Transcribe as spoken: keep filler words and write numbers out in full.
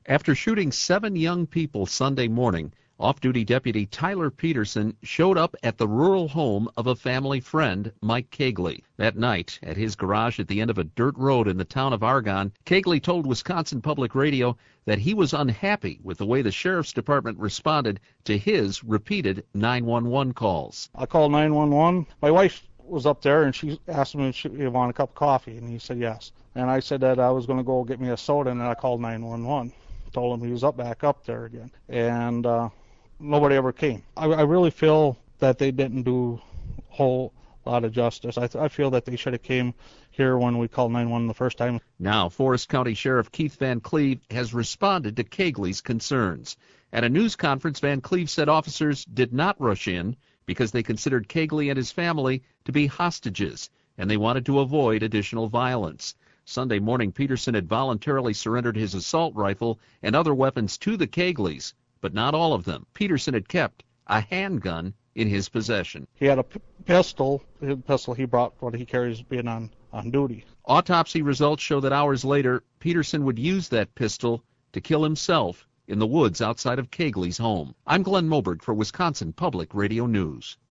After shooting seven young people Sunday morning, off-duty Deputy Tyler Peterson showed up at the rural home of a family friend, Mike Kegley. That night, at his garage at the end of a dirt road in the town of Argonne, Kegley told Wisconsin Public Radio that he was unhappy with the way the sheriff's department responded to his repeated nine one one calls. I called nine one one. My wife was up there, and she asked him if she wanted a cup of coffee, and he said yes. And I said that I was going to go get me a soda, and then I called nine one one. Told him he was up back up there again. And uh, nobody ever came. I, I really feel that they didn't do a whole lot of justice. I, th- I feel that they should have came here when we called nine one one the first time. Now, Forest County Sheriff Keith Van Cleve has responded to Kegley's concerns. At a news conference, Van Cleve said officers did not rush in because they considered Kegley and his family to be hostages, and they wanted to avoid additional violence. Sunday morning, Peterson had voluntarily surrendered his assault rifle and other weapons to the Kegleys, but not all of them. Peterson had kept a handgun in his possession. He had a p- pistol, a pistol he brought what he carries being on, on duty. Autopsy results show that hours later, Peterson would use that pistol to kill himself in the woods outside of Kegley's home. I'm Glenn Moberg for Wisconsin Public Radio News.